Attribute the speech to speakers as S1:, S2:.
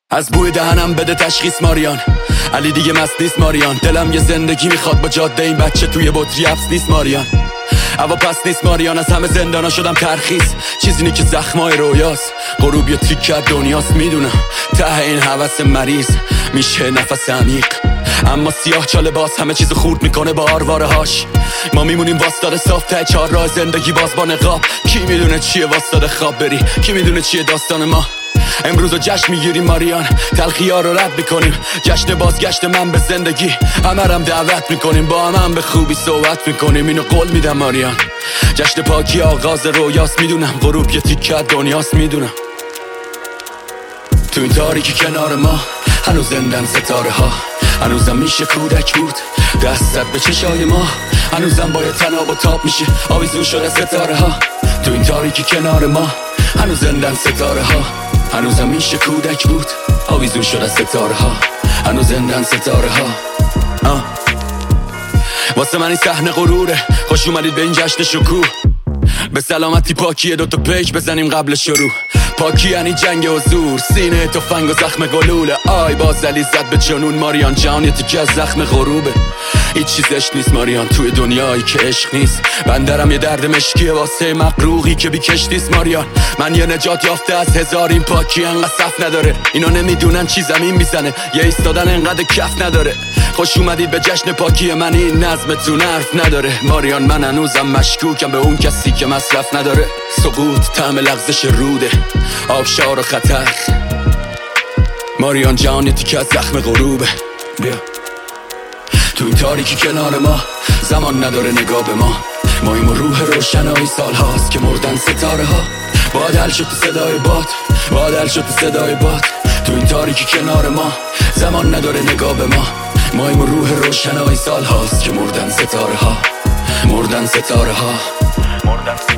S1: از بوی دهنم بده تشخیص ماریان، علی دیگه مست نیست ماریان. دلم یه زندگی میخواد با جاده، این بچه توی بطری حبس نیست ماریان. هوا پس نیست ماریان، از همه زندانا شدم ترخیص. چیزی که زخمای رویاست، غروب یه تیک کرد دنیاست. میدونم ته این هوس مریض میشه نفس عمیق، اما سیاه چاله باز همه چیز خورد میکنه با آرواره هاش. ما میمونیم واسطاده صاف ته چهار راه زندگی باز با نقاب. کی میدونه چیه واسطاده خواب بری، کی میدونه چیه داستان ما. امروز جشن میگیریم ماریان، تلخی‌ها رو رد میکنیم. جشن بازگشت من به زندگی، همرم دعوت میکنیم. با هم به خوبی صحبت میکنیم، اینو قول میدم ماریان. جشن پاکی آغاز رویاست، میدونم غروب یه تیکه دنیاست. میدونم تو این تاریکی کنار ما هنوز زندن ستاره ها. هنوزم میشه کودک بود دستت به چشای ما، هنوزم باید تناب و تاب میشه آویزون شده ستاره ها. تو این تاریکی کنار ما هنوز زندن ستاره ها. هنوزم میشه کودک بود آویزون شده ستاره ها. هنوز زندن ستاره ها. واسه من این صحنه غروره، خوش اومدید به این جشن شکوه. به سلامتی پاکیه دوتا پیج بزنیم قبل شروع. پاکی یعنی جنگ و زور، سینه تفنگ و زخم گلوله. آی بازلی زد به جنون ماریان، جان یه تیکه از زخم غروبه. هیچ چیزش نیست ماریان توی دنیایی که عشق نیست. بندرم یه درد مشکیه واسه مقروقی که بی کشتیست ماریان. من یه نجات یافته از هزار، این پاکی انقدر صف نداره. اینا نمیدونن چی زمین میزنه، یه ایستادن انقدر کف نداره. خوش اومدید به جشن پاکی من، این نظمتون حرف نداره ماریان. من هنوزم مشکوکم به اون کسی که مصرف نداره. سقوط طعم لغزش روده، آبشار و خطر. ماریان جان یه تیکه از زخم غروبه. بیا تو این تاریکی کنار ما، زمان نداره نگاه به ما. ماییم و روح روشنایی سال هاست که مردن ستاره ها. بادل شد تو صدای باد، بادل شد تو صدای باد. تو این تاریکی کنار ما، زمان نداره نگاه به ما. ماییم و روح روشنایی سال هاست که مردن ستاره ها. مردن ستاره ها.